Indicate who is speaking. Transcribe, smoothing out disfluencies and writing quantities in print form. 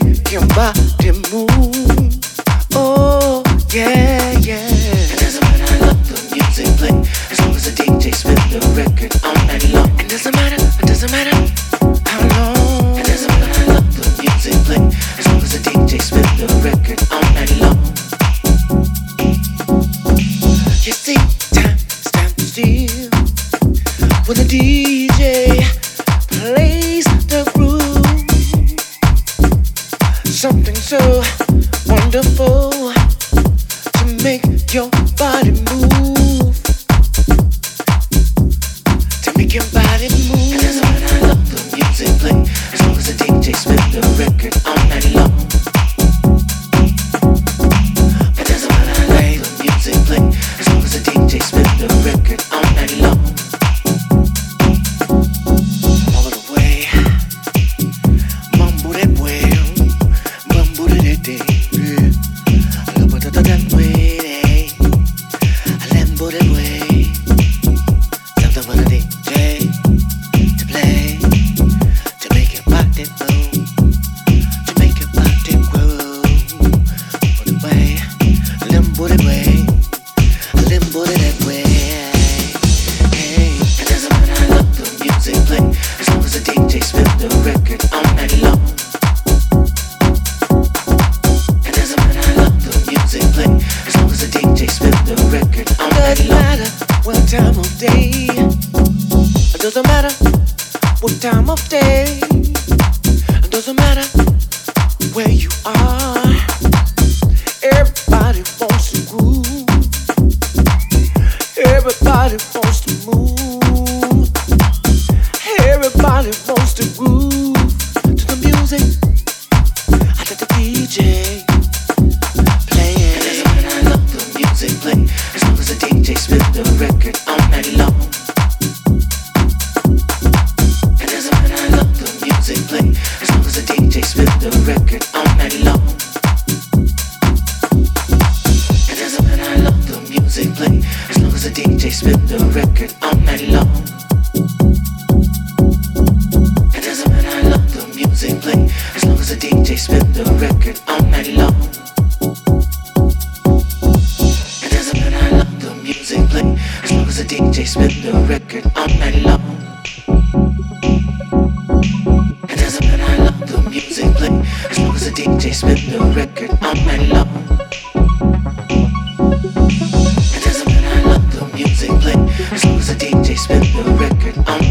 Speaker 1: make your body move. Oh, yeah, yeah. It doesn't matter how loud the music play, as long as the DJ spin the record all night long. It doesn't matter how long. It doesn't matter how loud the music play, as long as the DJ spin the record all night long. You see, time stands still when the DJ plays the groove. Something so wonderful to make your body move. To make your body move. It doesn't matter how loud the music play, as long as the DJ spin the record all night long. It doesn't matter how loud the music play, as long as the DJ spin the record all night long. All the way, mambo that way, mambo that day, mambo that way, lambo that way. Something for the DJ to play, to make your body move, to make your body grow. For the way, lambo that way, lambo that way. Hey, it doesn't matter how loud the music play, as long as the DJ spin the record all night long. It doesn't matter how loud the music play, as long as the DJ spin the record all night long. Doesn't matter what time of day. It doesn't matter what time of day. It doesn't matter where you are. Everybody wants to groove. Everybody wants to move. Everybody wants to groove to the music. I let the DJ play it. It doesn't matter how loud the music play, as long as the DJ spin the record all night long. It doesn't matter how loud the music play, as long as the DJ spin the record all night long. It doesn't matter how loud the music play, as long as the DJ spin the record all night long. It doesn't matter how loud the music play, as long as the DJ spin the record all night long. It doesn't matter how loud the music play, as long as the DJ spin the record all night long. It doesn't matter how loud the music play, as long as the DJ spin the record all night long. It doesn't matter how loud the music play, as long as the DJ spin the record all night long.